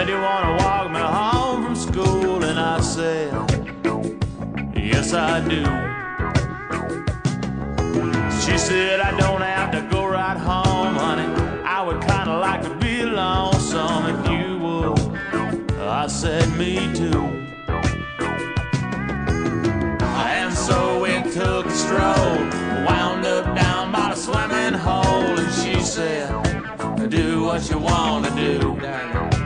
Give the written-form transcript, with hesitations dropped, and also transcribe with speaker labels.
Speaker 1: said, you wanna walk me home from school? And I said, yes, I do. She said, I don't have to go right home, honey. I would kinda like to be lonesome if you would. I said, me too. And so we took a stroll, wound up down by the swimming hole, and she said, do what you wanna do.